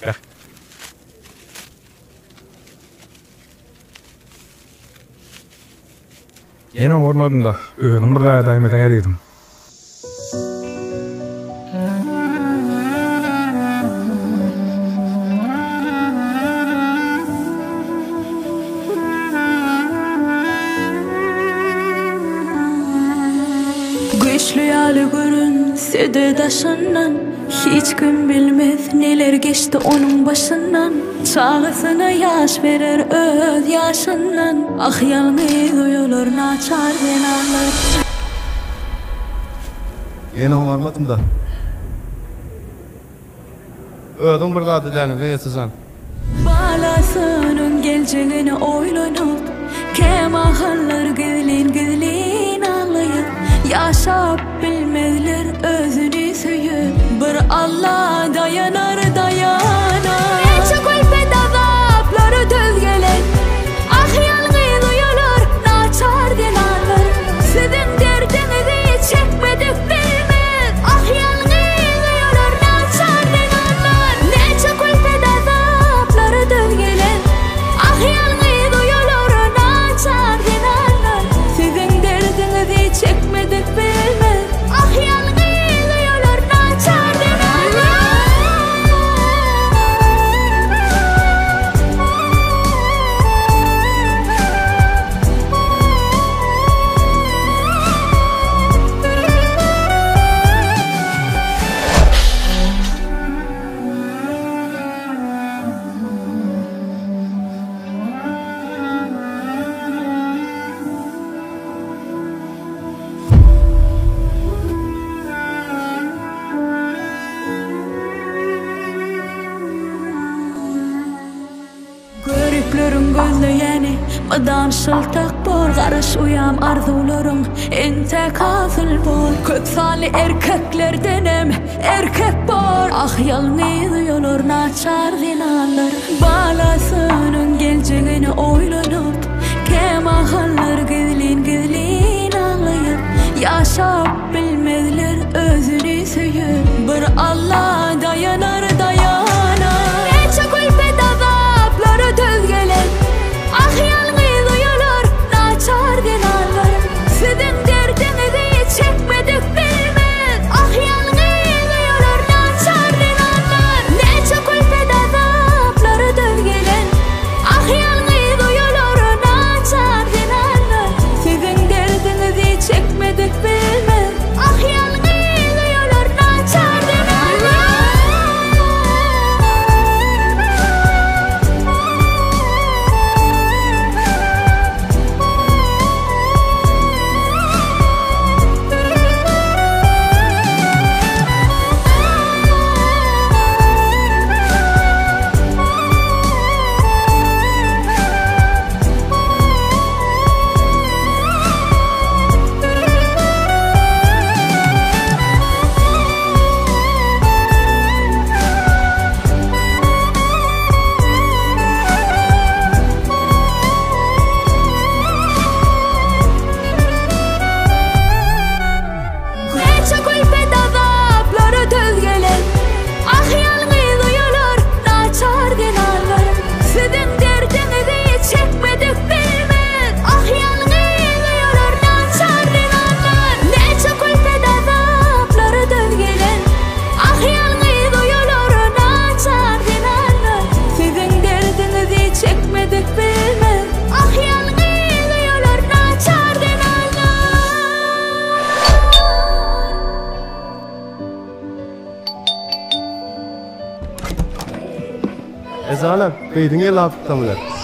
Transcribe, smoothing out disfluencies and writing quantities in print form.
etmek. Yine ormanında özüm bir daimeden eriydim. Güçlü yalı görünse de daşından, hiç kim bilmez neler geçti onun başından. Çağısına yaş verir öz yaşından, ah yalnız uyulur naçar denarlar. Yine varmadım da. Ödüm bir gadı deni ve sızan. Balasının geleceğini oylanıp, kemahallar gizlin ağlayıp, yaşap bilmezler özünü söyüp, bir Allah dayanar dayanar. Neçe kulpet azapları düz gelen, ah yalnız uyulur naçar denarlar. Sizin derdinizi çekmedik bilmez, ah yalnız uyulur naçar denarlar. Neçe kulpet azapları düz gelen, ah yalnız uyulur naçar denarlar. Sizin derdinizi çekmedik bilmez, ah yalnız uyulur naçar denarlar. Görüklerin gözleyeni madan şıltak bor, garış uyam arzularım ente kazıl bor. Köksali erkeklerdenem erkek bor, ah yalnız uyulur naçar zinarlar. Balasının geleceğini oylanıp, kemahallar gizlin ağlayıp, yaşap bilmezler özünü söyüp, bir Allah dayanar dayanar. Neçe kulpet azapları düz gelen, ah yalnız uyulur naçar denarlar. Sizin derdinizi çekmedik bilmez, ah yalnız uyulur naçar denarlar. Neçe kulpet azapları düz gelen, ah yalnız uyulur naçar denarlar. Sizin derdinizi çekmedik bilmez, ah yalnız uyulur naçar denarlar. Neçe kulpet azapları düz gelen, ah yalnız uyulur naçar denarlar. Sizin derdinizi çekmedik bilmez, ah yalnız uyulur naçar denarlar. Neçe kulpet azapları düz gelen, ah yalnız uyulur naçar denarlar. Sizin derdinizi çekmedik bilmez, ah yalnız uyulur naçar denarlar. Ezalan, beydin el aptamlar.